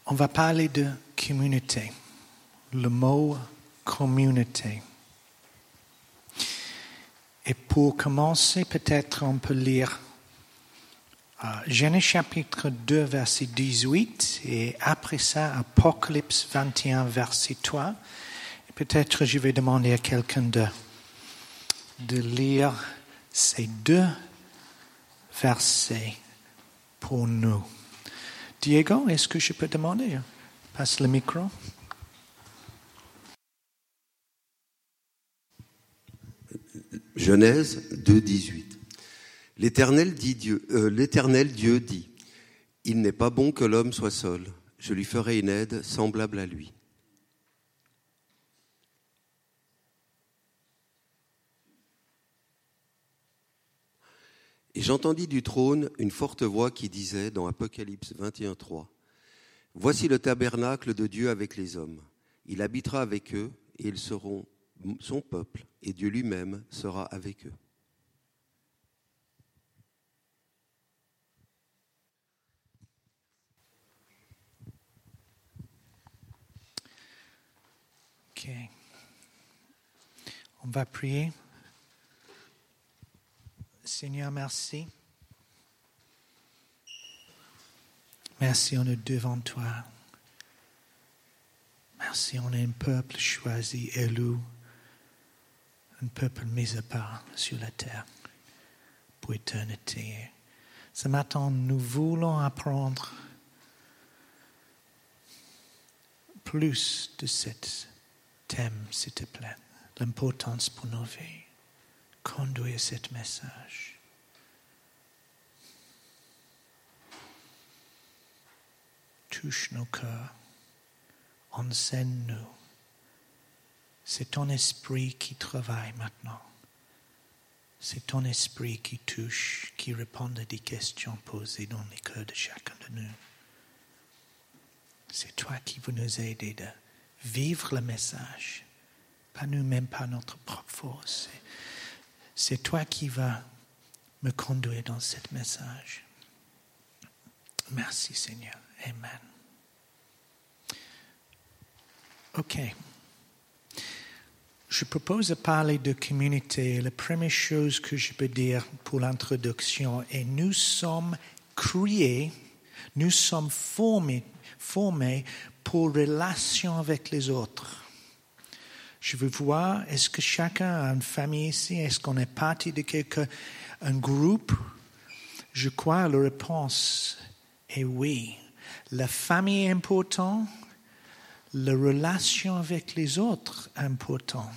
On va parler de communauté. Le mot communauté. Et pour commencer, peut-être on peut lire Genèse chapitre 2, verset 18, et après ça, Apocalypse 21, verset 3. Et peut-être je vais demander à quelqu'un de lire ces deux versets pour nous. Diego, est-ce que je peux demander? Passe le micro. Genèse 2, 18. L'Éternel Dieu dit, « Il n'est pas bon que l'homme soit seul. Je lui ferai une aide semblable à lui. » Et j'entendis du trône une forte voix qui disait dans Apocalypse 21, 3, « Voici le tabernacle de Dieu avec les hommes. Il habitera avec eux et ils seront son peuple et Dieu lui-même sera avec eux. » Ok. On va prier. Seigneur, merci. Merci, on est devant toi. Merci, on est un peuple choisi, élu, un peuple mis à part sur la terre pour l'éternité. Ce matin, nous voulons apprendre plus de ce thème, s'il te plaît, l'importance pour nos vies. Conduire ce message. Touche nos cœurs. Enseigne-nous. C'est ton esprit qui travaille maintenant. C'est ton esprit qui touche, qui répond à des questions posées dans les cœurs de chacun de nous. C'est toi qui veux nous aider de vivre le message. Pas nous-mêmes, pas notre propre force. C'est toi qui vas me conduire dans ce message. Merci Seigneur. Amen. Ok. Je propose de parler de communauté. La première chose que je peux dire pour l'introduction est nous sommes créés, nous sommes formés pour relation avec les autres. Je veux voir, est-ce que chacun a une famille ici? Est-ce qu'on est partie de un groupe? Je crois que la réponse est oui. La famille est importante, la relation avec les autres est importante.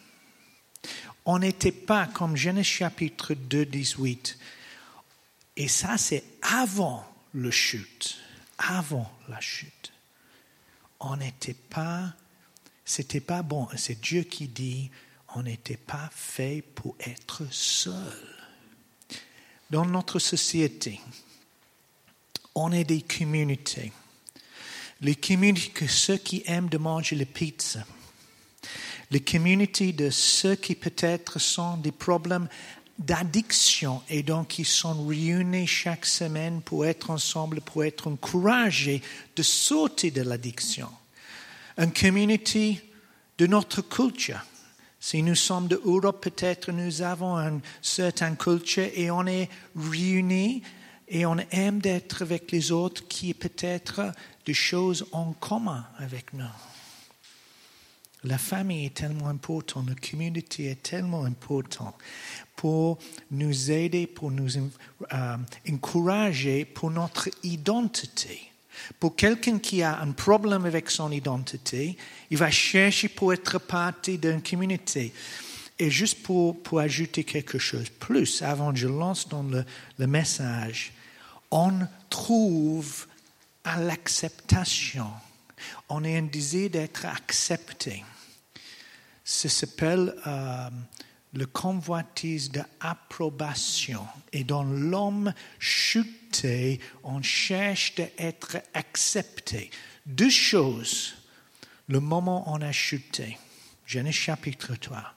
On n'était pas comme Genèse chapitre 2, 18. Et ça, c'est avant la chute. Avant la chute. On n'était pas... C'était pas bon. C'est Dieu qui dit, on n'était pas fait pour être seul. Dans notre société, on est des communautés. Les communautés de ceux qui aiment de manger la pizza. Les communautés de ceux qui peut-être sont des problèmes d'addiction et donc ils sont réunis chaque semaine pour être ensemble, pour être encouragés de sortir de l'addiction. Une communauté de notre culture. Si nous sommes d'Europe, peut-être nous avons une certaine culture et on est réunis et on aime d'être avec les autres qui ont peut-être des choses en commun avec nous. La famille est tellement importante, la communauté est tellement importante pour nous aider, pour nous encourager pour notre identité. Pour quelqu'un qui a un problème avec son identité, il va chercher pour être partie d'une communauté. Et juste pour ajouter quelque chose plus, avant que je lance dans le message, on trouve à l'acceptation. On est un désir d'être accepté. Ça s'appelle le convoitise d'approbation. Et dans l'homme chuté, on cherche d'être accepté. Deux choses. Le moment où on a chuté, Genèse chapitre 3,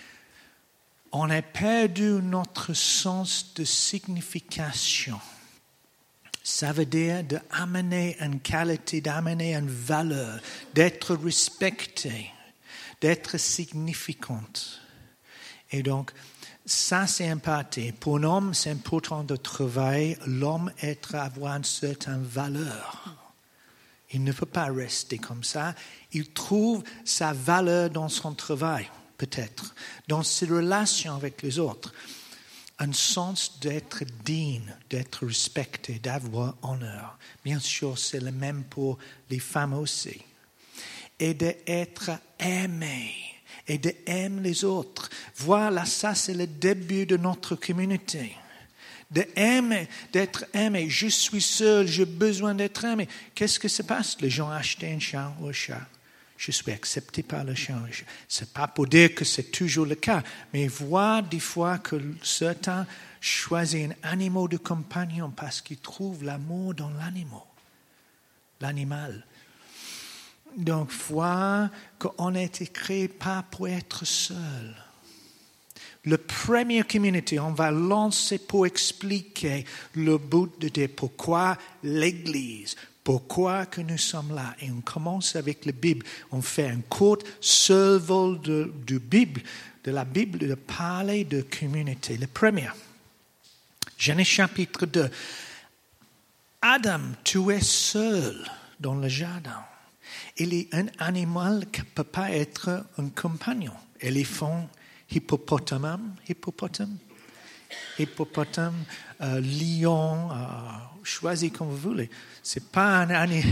on a perdu notre sens de signification. Ça veut dire d'amener une qualité, d'amener une valeur, d'être respecté, d'être significante. Et donc, ça c'est important. Pour l'homme, c'est important de travailler. L'homme avoir une certaine valeur. Il ne peut pas rester comme ça. Il trouve sa valeur dans son travail, peut-être, dans ses relations avec les autres. Un sens d'être digne, d'être respecté, d'avoir honneur. Bien sûr, c'est le même pour les femmes aussi. Et d'être aimé, et d'aimer les autres. Voilà, ça c'est le début de notre communauté. D'être aimé. Je suis seul, j'ai besoin d'être aimé. Qu'est-ce que se passe? Les gens achètent un chat ou un chat. Je suis accepté par le chat. Ce n'est pas pour dire que c'est toujours le cas, mais voir des fois que certains choisissent un animal de compagnon parce qu'ils trouvent l'amour dans l'animal. Donc, voir qu'on a été créé pas pour être seul. La première communauté, on va lancer pour expliquer le but de Dieu. Pourquoi l'Église? Pourquoi que nous sommes là? Et on commence avec la Bible. On fait un court survol de la Bible, de parler de communauté. Le premier, Genèse chapitre 2. Adam, tu es seul dans le jardin. Il est un animal qui ne peut pas être un compagnon. Éléphant, hippopotame, lion, choisis comme vous voulez. C'est pas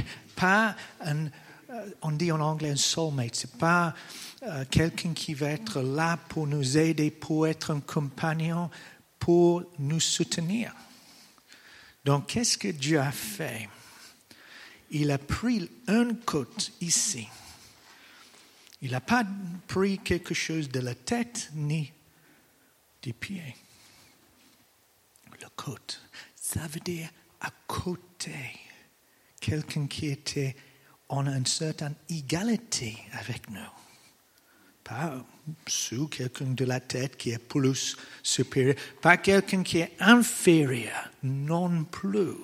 on dit en anglais un soulmate. C'est pas quelqu'un qui va être là pour nous aider, pour être un compagnon, pour nous soutenir. Donc, qu'est-ce que Dieu a fait? Il a pris une côte ici. Il n'a pas pris quelque chose de la tête ni des pieds. La côte, ça veut dire à côté. Quelqu'un qui était en une certaine égalité avec nous. Pas sous quelqu'un de la tête qui est plus supérieur. Pas quelqu'un qui est inférieur non plus.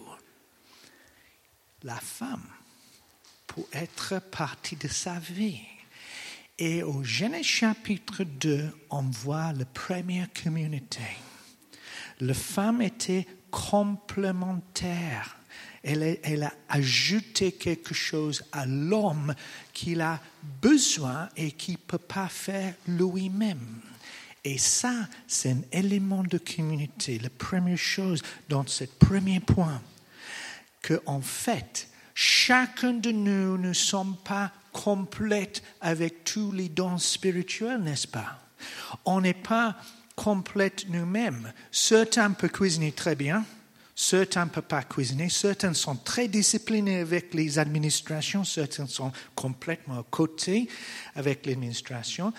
La femme, pour être partie de sa vie. Et au Genèse chapitre 2, on voit la première communauté. La femme était complémentaire. Elle a ajouté quelque chose à l'homme qu'il a besoin et qu'il ne peut pas faire lui-même. Et ça, c'est un élément de communauté. La première chose dans ce premier point, qu'en fait, chacun de nous ne sommes pas complètes avec tous les dons spirituels, n'est-ce pas? On n'est pas complètes nous-mêmes. Certains peuvent cuisiner très bien, certains ne peuvent pas cuisiner, certains sont très disciplinés avec les administrations, certains sont complètement à côté avec l'administration.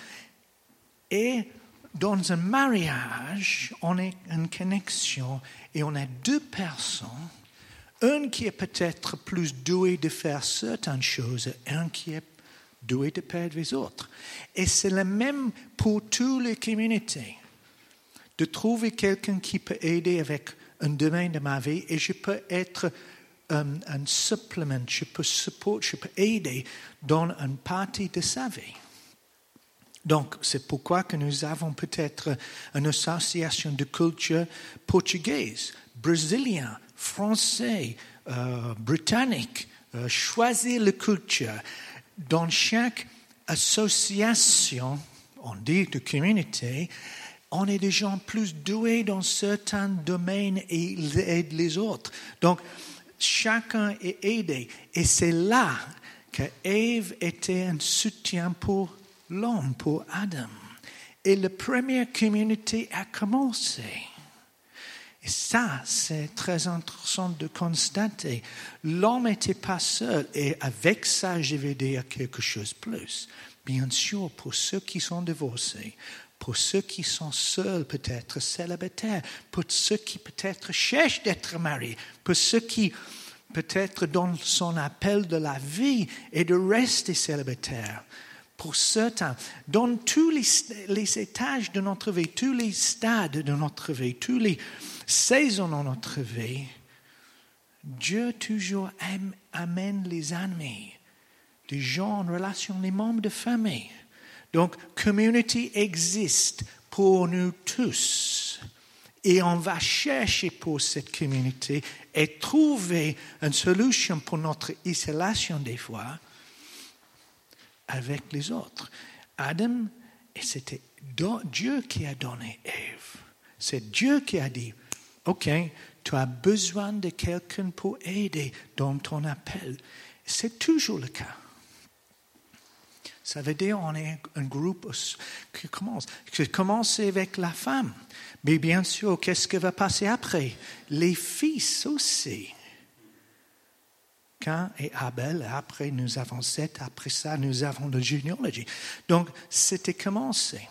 Et dans un mariage, on a une connexion et on a deux personnes. Un qui est peut-être plus doué de faire certaines choses, et un qui est doué de perdre les autres. Et c'est le même pour toutes les communautés. De trouver quelqu'un qui peut aider avec un domaine de ma vie et je peux être un supplément, je peux aider dans une partie de sa vie. Donc, c'est pourquoi que nous avons peut-être une association de culture portugaise, brésilienne, français, britannique, choisir la culture. Dans chaque association, on dit de communauté, on est des gens plus doués dans certains domaines et ils aident les autres. Donc, chacun est aidé. Et c'est là que Ève était un soutien pour l'homme, pour Adam. Et la première communauté a commencé. Et ça, c'est très intéressant de constater. L'homme n'était pas seul. Et avec ça, je vais dire quelque chose de plus. Bien sûr, pour ceux qui sont divorcés, pour ceux qui sont seuls, peut-être célibataires, pour ceux qui peut-être cherchent d'être mariés, pour ceux qui peut-être dans son appel de la vie et de rester célibataires. Pour certains, dans tous les étages de notre vie, tous les stades de notre vie, toutes les saisons de notre vie, Dieu toujours amène les amis, des gens en relation, les membres de famille. Donc, community existe pour nous tous. Et on va chercher pour cette communauté et trouver une solution pour notre isolation des fois avec les autres. Adam, et c'était Dieu qui a donné Ève. C'est Dieu qui a dit, OK, tu as besoin de quelqu'un pour aider dans ton appel. C'est toujours le cas. Ça veut dire qu'on est un groupe qui commence avec la femme. Mais bien sûr, qu'est-ce qui va passer après? Les fils aussi. Cain et Abel, après nous avons Seth, après ça nous avons la généalogie. Donc, c'était commencé.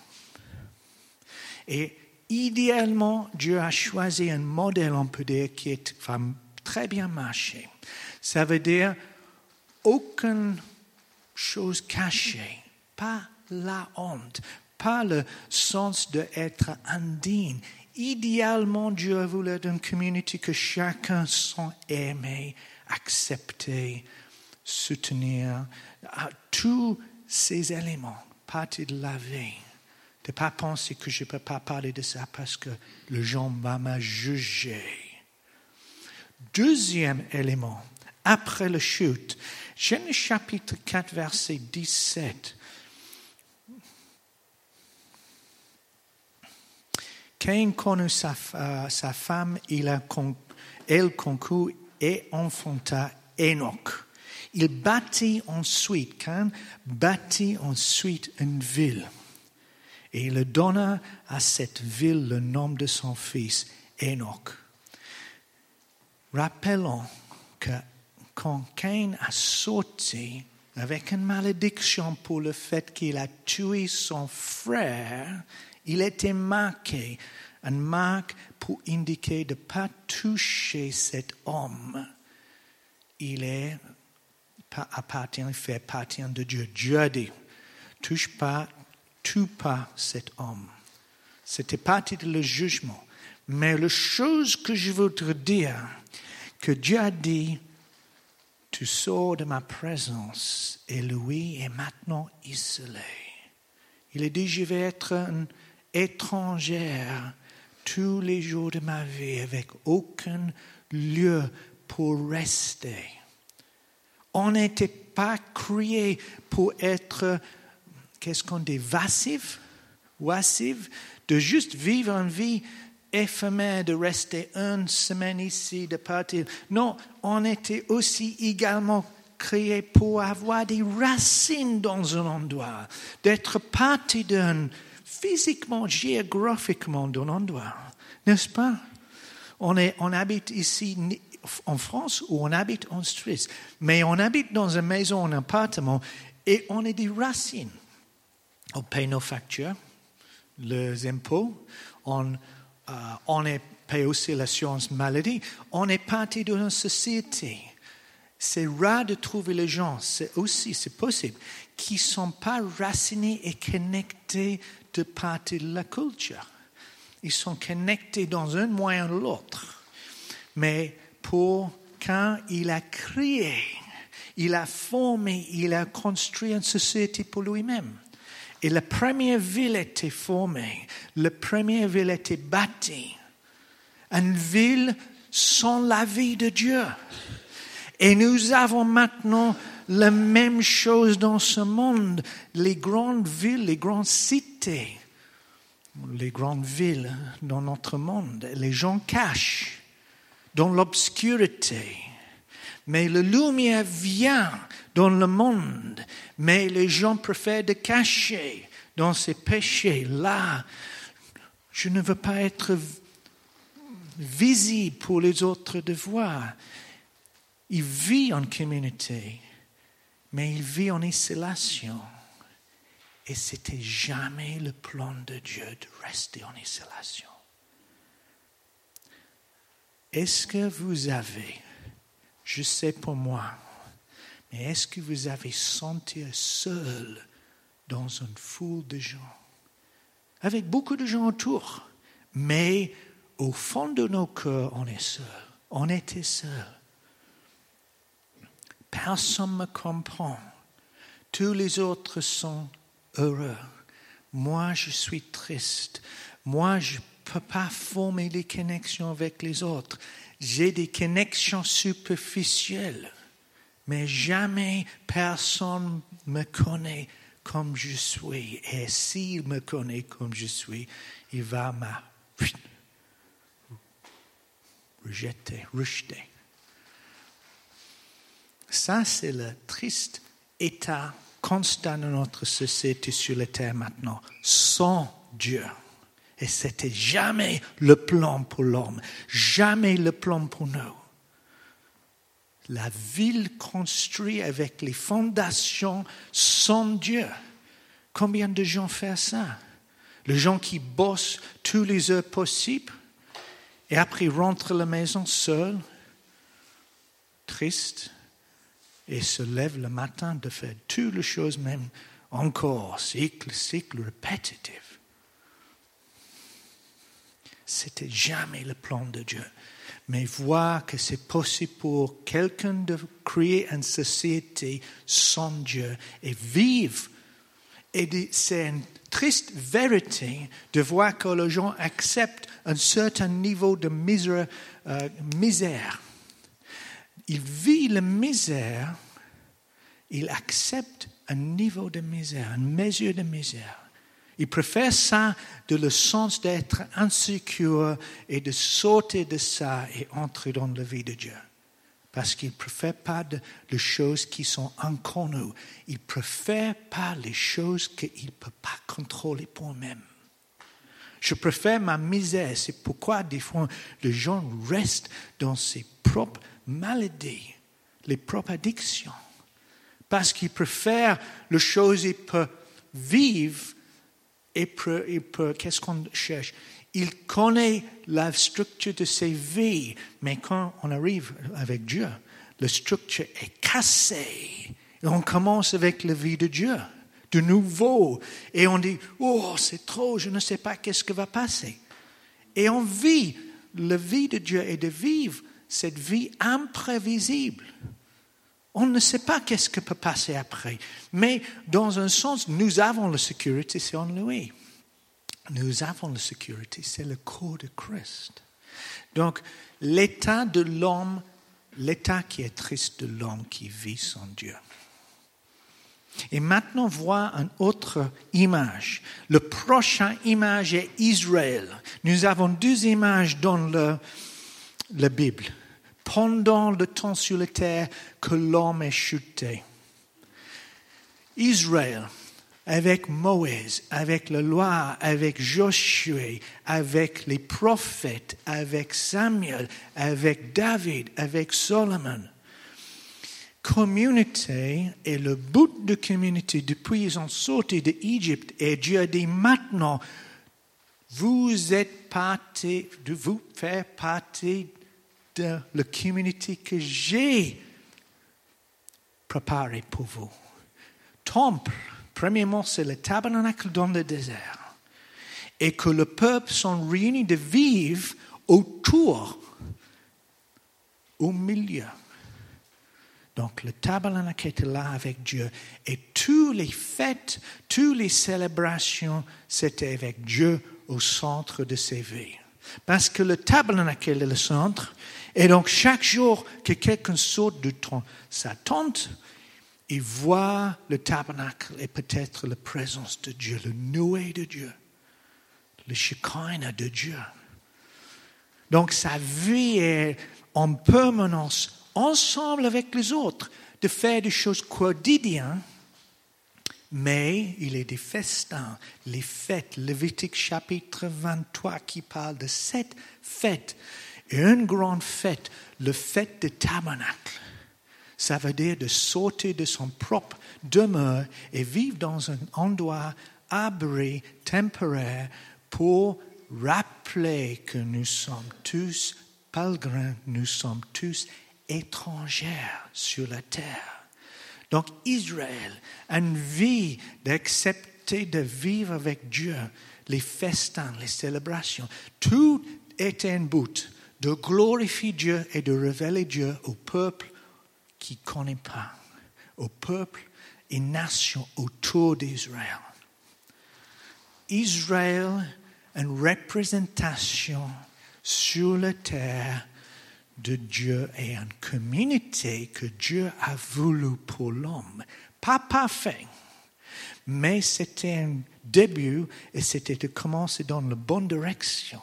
Et idéalement, Dieu a choisi un modèle, on peut dire, qui va très bien marcher. Ça veut dire aucune chose cachée, pas la honte, pas le sens d'être indigne. Idéalement, Dieu a voulu une communauté que chacun soit aimé, accepté, soutenir. Tous ces éléments, partie de la vie. De ne pas penser que je ne peux pas parler de ça parce que le gens va me juger. Deuxième élément, après la chute, Genèse chapitre 4, verset 17. Caïn connut sa femme, elle conçut et enfanta Enoch. Il bâtit ensuite une ville. Et il donna à cette ville le nom de son fils, Enoch. Rappelons que quand Caïn a sauté avec une malédiction pour le fait qu'il a tué son frère, il était marqué, une marque pour indiquer de ne pas toucher cet homme. Il fait partie de Dieu. Dieu a dit, tue pas cet homme. C'était partie de le jugement. Mais la chose que je voudrais dire, que Dieu a dit, tu sors de ma présence et lui est maintenant isolé. Il a dit, je vais être une étrangère tous les jours de ma vie avec aucun lieu pour rester. On n'était pas créé pour être, qu'est-ce qu'on dit, oisif, de juste vivre une vie éphémère, de rester une semaine ici, de partir. Non, on était aussi également créé pour avoir des racines dans un endroit, d'être partie physiquement, géographiquement d'un endroit, n'est-ce pas? On habite ici en France ou on habite en Suisse, mais on habite dans une maison, un appartement, et on a des racines. On paye nos factures, les impôts, on paye aussi l'assurance maladie. On est parti d'une société. C'est rare de trouver les gens, c'est possible, qui ne sont pas racinés et connectés de partie de la culture. Ils sont connectés dans un moyen ou l'autre. Mais quand il a créé, il a formé, il a construit une société pour lui-même. Et la première ville était formée, la première ville était bâtie. Une ville sans la vie de Dieu. Et nous avons maintenant la même chose dans ce monde. Les grandes villes, les grandes cités, les grandes villes dans notre monde, les gens cachent dans l'obscurité. Mais la lumière vient dans le monde, mais les gens préfèrent de cacher dans ces péchés. Là, je ne veux pas être visible pour les autres de voir. Il vit en communauté, mais il vit en isolation. Et c'était jamais le plan de Dieu de rester en isolation. Est-ce que vous avez, je sais pour moi, mais est-ce que vous avez senti seul dans une foule de gens, avec beaucoup de gens autour, mais au fond de nos cœurs, on est seul. On était seul. personne ne me comprend. Tous les autres sont heureux. Moi, je suis triste. Moi, je ne peux pas former des connexions avec les autres. J'ai des connexions superficielles. Mais jamais personne ne me connaît comme je suis. Et s'il me connaît comme je suis, il va me rejeter. Ça, c'est le triste état constant de notre société sur la terre maintenant, sans Dieu. Et c'était jamais le plan pour l'homme, jamais le plan pour nous. La ville construite avec les fondations sans Dieu. Combien de gens font ça? Les gens qui bossent tous les heures possibles et après rentrent à la maison seuls, tristes, et se lèvent le matin de faire toutes les choses même encore, cycle répétitif. C'était jamais le plan de Dieu. Mais voir que c'est possible pour quelqu'un de créer une société sans Dieu et vivre. Et c'est une triste vérité de voir que les gens acceptent un certain niveau de misère. Ils vivent la misère, ils acceptent un niveau de misère, une mesure de misère. Ils préfèrent ça de le sens d'être insécure et de sauter de ça et entrer dans la vie de Dieu. Parce qu'ils ne préfèrent pas les choses qui sont inconnues. Ils ne préfèrent pas les choses qu'ils ne peuvent pas contrôler pour eux-mêmes. Je préfère ma misère. C'est pourquoi des fois les gens restent dans ses propres maladies, les propres addictions. Parce qu'ils préfèrent les choses qu'ils peuvent vivre. Et qu'est-ce qu'on cherche? Il connaît la structure de ses vies, mais quand on arrive avec Dieu, la structure est cassée. Et on commence avec la vie de Dieu, de nouveau. Et on dit, oh, c'est trop, je ne sais pas qu'est-ce qui va passer. Et on vit la vie de Dieu et de vivre cette vie imprévisible. On ne sait pas qu'est-ce qui peut passer après. Mais dans un sens, nous avons la sécurité, c'est en lui. Nous avons la sécurité, c'est le corps de Christ. Donc, l'état de l'homme, l'état qui est triste de l'homme qui vit sans Dieu. Et maintenant, voir une autre image. Le prochain image est Israël. Nous avons deux images dans la Bible. Pendant le temps sur la terre que l'homme est chuté. Israël, avec Moïse, avec la loi, avec Josué, avec les prophètes, avec Samuel, avec David, avec Solomon. Communauté est le but de communauté depuis qu'ils sont sortis d'Égypte. Et Dieu a dit maintenant, vous faites partie de la communauté que j'ai préparée pour vous. Temple, premièrement, c'est le tabernacle dans le désert. Et que le peuple sont réunis de vivre autour, au milieu. Donc le tabernacle était là avec Dieu. Et toutes les fêtes, toutes les célébrations, c'était avec Dieu au centre de ses vies. Parce que le tabernacle est le centre. Et donc, chaque jour que quelqu'un saute de sa tente, il voit le tabernacle et peut-être la présence de Dieu, le nuée de Dieu, le Shekinah de Dieu. Donc, sa vie est en permanence, ensemble avec les autres, de faire des choses quotidiennes, mais il y a des festins, les fêtes, Lévitique chapitre 23 qui parle de 7 fêtes. Et une grande fête, le fête de tabernacle. Ça veut dire de sortir de son propre demeure et vivre dans un endroit abri, temporaire, pour rappeler que nous sommes tous pèlerins, nous sommes tous étrangers sur la terre. Donc Israël a une vie d'accepter de vivre avec Dieu, les festins, les célébrations. Tout était un but de glorifier Dieu et de révéler Dieu au peuple qui ne connaît pas, au peuple et nations autour d'Israël. Israël, une représentation sur la terre de Dieu et une communauté que Dieu a voulu pour l'homme. Pas parfait, mais c'était un début et c'était de commencer dans la bonne direction.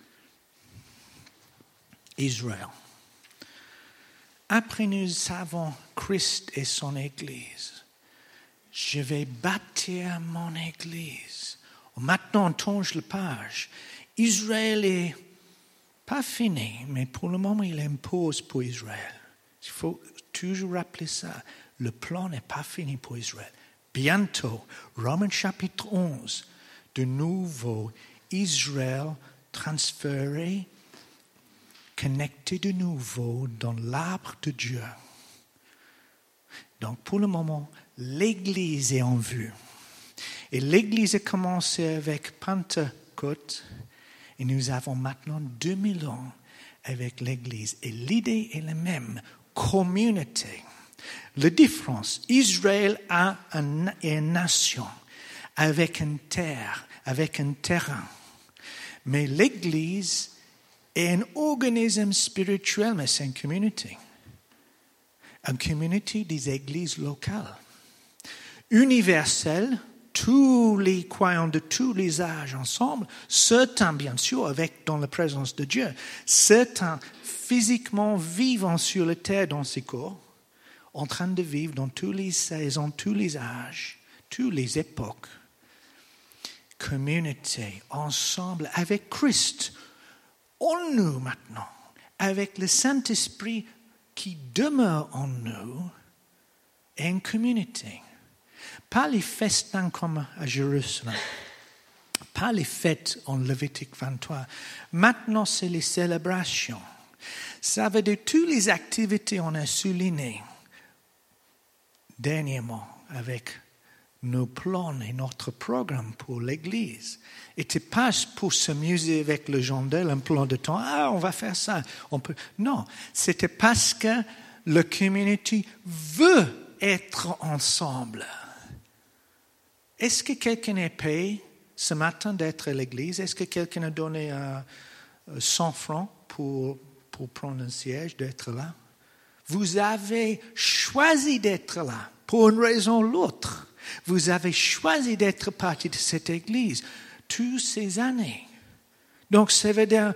Israël. Après nous avons Christ et son Église. Je vais bâtir mon Église. Maintenant, on change la page. Israël n'est pas fini, mais pour le moment, il impose pour Israël. Il faut toujours rappeler ça. Le plan n'est pas fini pour Israël. Bientôt, Romains chapitre 11, de nouveau, Israël transféré, connecté de nouveau dans l'arbre de Dieu. Donc, pour le moment, l'Église est en vue. Et l'Église a commencé avec Pentecôte. Et nous avons maintenant 2000 ans avec l'Église. Et l'idée est la même, communauté. La différence, Israël a une nation avec une terre, avec un terrain. Mais l'Église est un organisme spirituel, mais c'est une communauté. Une communauté des églises locales. Universelle, tous les croyants de tous les âges ensemble, certains bien sûr avec dans la présence de Dieu, certains physiquement vivant sur la terre dans ces corps, en train de vivre dans toutes les saisons, tous les âges, toutes les époques. Communauté, ensemble avec Christ, en nous maintenant, avec le Saint-Esprit qui demeure en nous, et une communauté. Pas les festins comme à Jérusalem, pas les fêtes en Lévitique 23. Maintenant, c'est les célébrations. Ça veut dire toutes les activités qu'on a soulignées dernièrement avec nos plans et notre programme pour l'Église. Et tu passes pour s'amuser avec le Jandel un plan de temps. Ah, on va faire ça. Non, c'était parce que la communauté veut être ensemble. Est-ce que quelqu'un est payé ce matin d'être à l'église? Est-ce que quelqu'un a donné 100 francs pour prendre un siège, d'être là? Vous avez choisi d'être là pour une raison ou l'autre. Vous avez choisi d'être partie de cette église toutes ces années. Donc, ça veut dire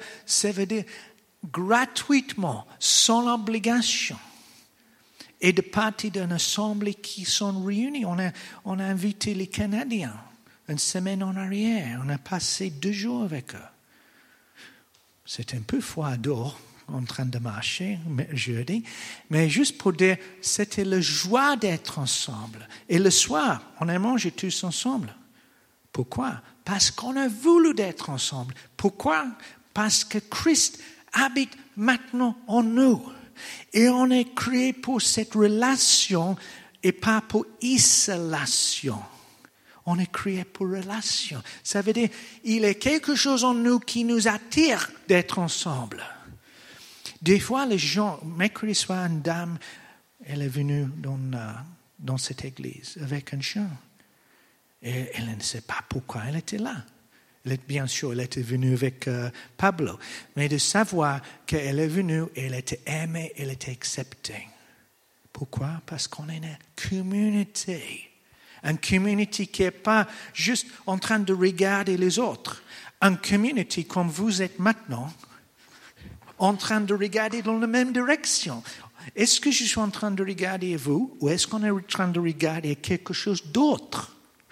gratuitement, sans obligation. Et de partie d'une assemblée qui sont réunis. On a invité les Canadiens une semaine en arrière. On a passé 2 jours avec eux. C'était un peu froid dehors, en train de marcher jeudi. Mais juste pour dire, c'était la joie d'être ensemble. Et le soir, on a mangé tous ensemble. Pourquoi? Parce qu'on a voulu d'être ensemble. Pourquoi? Parce que Christ habite maintenant en nous. Et on est créé pour cette relation et pas pour isolation. On est créé pour relation. Ça veut dire il y a quelque chose en nous qui nous attire d'être ensemble. Des fois, les gens, mercredi soir, une dame, elle est venue dans cette église avec un chien. Et elle ne sait pas pourquoi elle était là. Bien sûr, elle était venue avec Pablo. Mais de savoir qu'elle est venue, elle était aimée, elle était acceptée. Pourquoi? Parce qu'on est une communauté. Une communauté qui n'est pas juste en train de regarder les autres. Une communauté comme vous êtes maintenant, en train de regarder dans la même direction. Est-ce que je suis en train de regarder vous ou est-ce qu'on est en train de regarder quelque chose d'autre?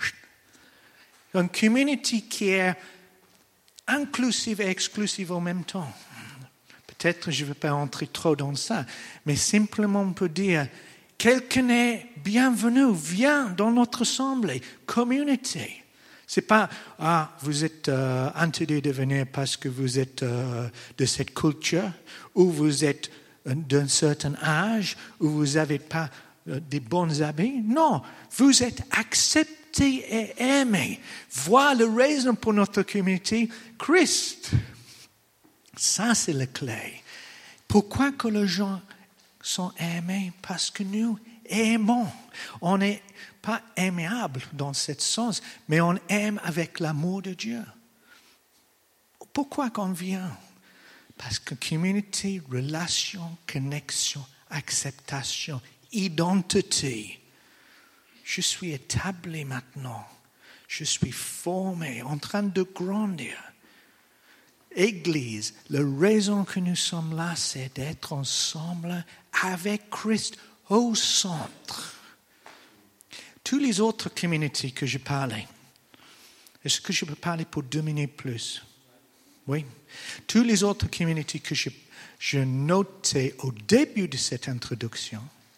Une communauté qui est inclusive et exclusive en même temps. Peut-être je ne vais pas entrer trop dans ça, mais simplement on peut dire, quelqu'un est bienvenu, viens dans notre assemblée, communauté. Ce n'est pas, vous êtes interdit de venir parce que vous êtes de cette culture, ou vous êtes d'un certain âge, ou vous n'avez pas des bons habits. Non, vous êtes acceptés et aimé. Voilà la raison pour notre communauté, Christ. Ça, c'est la clé. Pourquoi que les gens sont aimés parce que nous aimons. On n'est pas aimable dans ce sens, mais on aime avec l'amour de Dieu. Pourquoi qu'on vient? Parce que communauté, relation, connexion, acceptation, identité. Je suis établi maintenant. Je suis formé, en train de grandir. Église, la raison que nous sommes là, c'est d'être ensemble avec Christ au centre. Toutes les autres communautés que je parlais, est-ce que je peux parler pour 2 minutes plus? Oui. Toutes les autres communautés que je notais au début de cette introduction,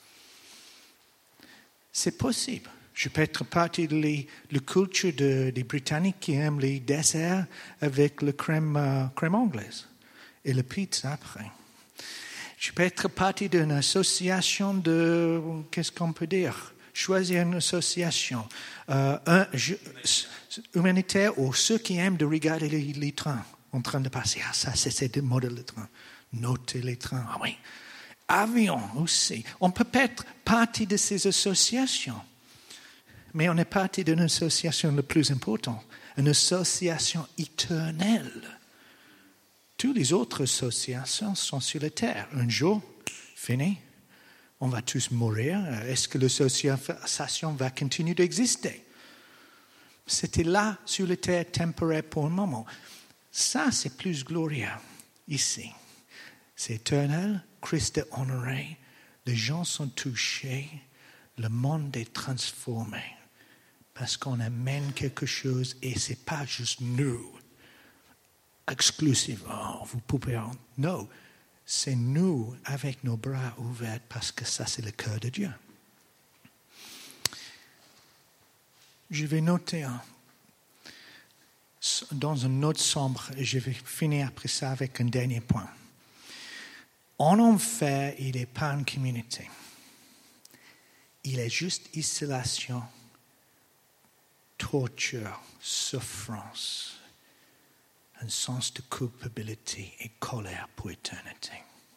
c'est possible. Je peux être partie de la culture des Britanniques qui aiment les desserts avec la crème anglaise et la pizza après. Je peux être partie d'une association de, qu'est-ce qu'on peut dire? Choisir une association humanitaire ou ceux qui aiment de regarder les trains en train de passer. Ah, ça, c'est le modèle de train. Noter les trains. Ah oui. Avion aussi. On peut être partie de ces associations. Mais on est partie d'une association la plus importante, une association éternelle. Toutes les autres associations sont sur la terre. Un jour, fini, on va tous mourir. Est-ce que l'association va continuer d'exister? C'était là, sur la terre, temporaire pour un moment. Ça, c'est plus glorieux ici. C'est éternel, Christ est honoré, les gens sont touchés, le monde est transformé. Parce qu'on amène quelque chose et ce n'est pas juste nous, exclusivement, vous pouvez... Non, c'est nous avec nos bras ouverts parce que ça, c'est le cœur de Dieu. Je vais noter dans une note sombre et je vais finir après ça avec un dernier point. En enfer, il n'est pas une communauté. Il est juste isolation, torture, souffrance, un sens de culpabilité et colère pour l'éternité.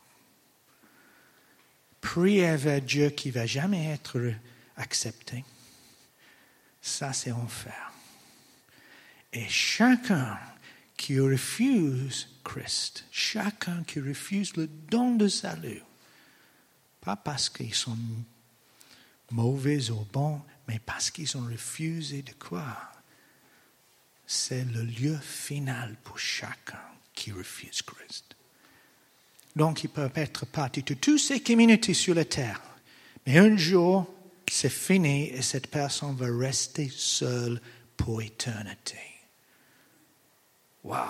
Prier vers Dieu qui ne va jamais être accepté, ça c'est enfer. Et chacun qui refuse Christ, chacun qui refuse le don de salut, pas parce qu'ils sont mauvais ou bons, mais parce qu'ils ont refusé de croire. C'est le lieu final pour chacun qui refuse Christ. Donc, ils peuvent être partie de toutes ces communautés sur la terre. Mais un jour, c'est fini et cette personne va rester seule pour l'éternité. Wow!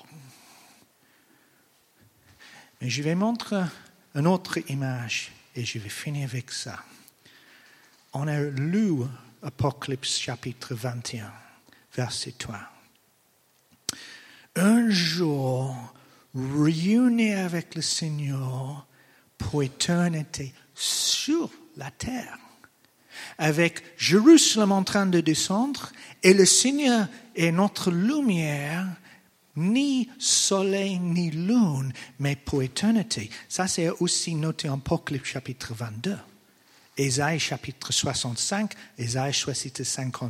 Mais je vais montrer une autre image et je vais finir avec ça. On a lu Apocalypse chapitre 21, verset 3. Un jour, réunis avec le Seigneur pour l'éternité sur la terre, avec Jérusalem en train de descendre et le Seigneur est notre lumière, ni soleil ni lune, mais pour l'éternité. Ça, c'est aussi noté en Apocalypse chapitre 22. Ésaïe chapitre 65, Ésaïe chapitre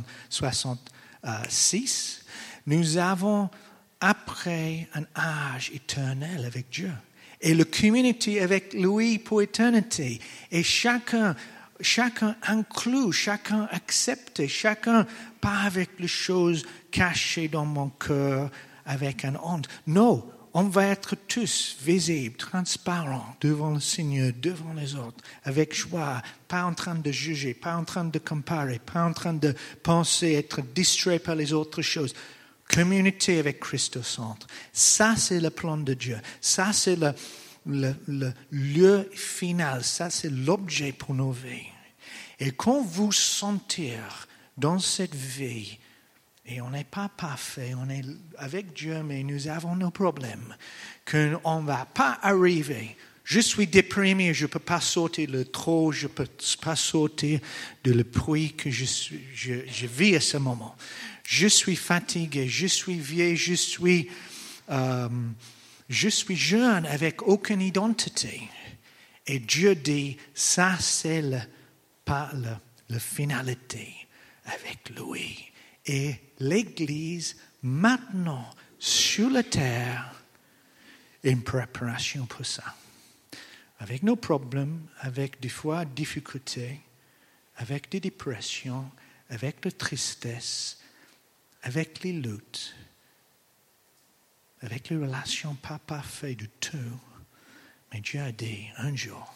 66, nous avons après un âge éternel avec Dieu. Et la communauté avec lui pour l'éternité. Et chacun inclut, chacun accepte, chacun pas avec les choses cachées dans mon cœur, avec un honte. Non, on va être tous visibles, transparents devant le Seigneur, devant les autres, avec joie, pas en train de juger, pas en train de comparer, pas en train de penser, être distrait par les autres choses. Communauté avec Christ au centre. Ça, c'est le plan de Dieu. Ça, c'est le lieu final. Ça, c'est l'objet pour nos vies. Et quand vous sentir dans cette vie, et on n'est pas parfait, on est avec Dieu, mais nous avons nos problèmes, qu'on ne va pas arriver. Je suis déprimé, je ne peux pas sortir le trot, je ne peux pas sortir de le bruit que je vis à ce moment. Je suis fatigué, je suis vieil, je suis jeune avec aucune identité. Et Dieu dit, ça c'est la finalité avec lui. Et l'Église, maintenant, sur la terre, est une préparation pour ça. Avec nos problèmes, avec des fois difficultés, avec des dépressions, avec la tristesse, avec les luttes, avec les relations pas parfaites du tout. Mais Dieu a dit un jour,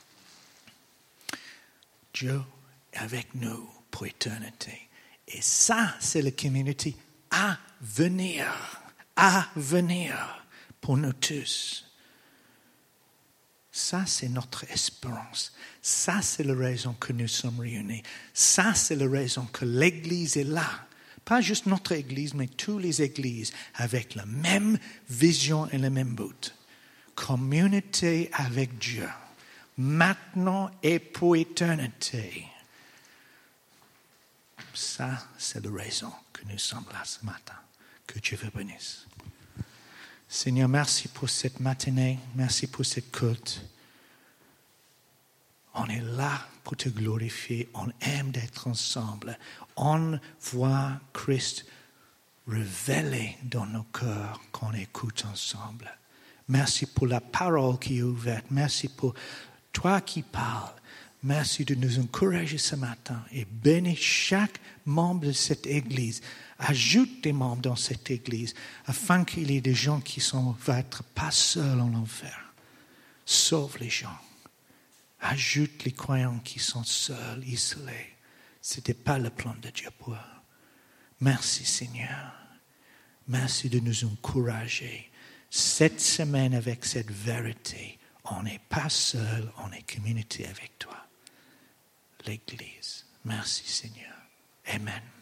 Dieu est avec nous pour l'éternité. Et ça, c'est la communauté à venir pour nous tous. Ça, c'est notre espérance. Ça, c'est la raison que nous sommes réunis. Ça, c'est la raison que l'Église est là. Pas juste notre Église, mais toutes les Églises avec la même vision et le même but. Communauté avec Dieu, maintenant et pour l'éternité. Ça, c'est la raison que nous sommes là ce matin. Que Dieu vous bénisse. Seigneur, merci pour cette matinée. Merci pour cette culte. On est là pour te glorifier. On aime d'être ensemble. On voit Christ révélé dans nos cœurs quand on écoute ensemble. Merci pour la parole qui est ouverte. Merci pour toi qui parles. Merci de nous encourager ce matin et bénis chaque membre de cette Église. Ajoute des membres dans cette Église afin qu'il y ait des gens qui vont être pas seuls en enfer. Sauve les gens. Ajoute les croyants qui sont seuls, isolés. Ce n'était pas le plan de Dieu pour eux. Merci Seigneur. Merci de nous encourager. Cette semaine avec cette vérité, on n'est pas seul, on est communauté avec toi. L'Église. Merci Seigneur. Amen.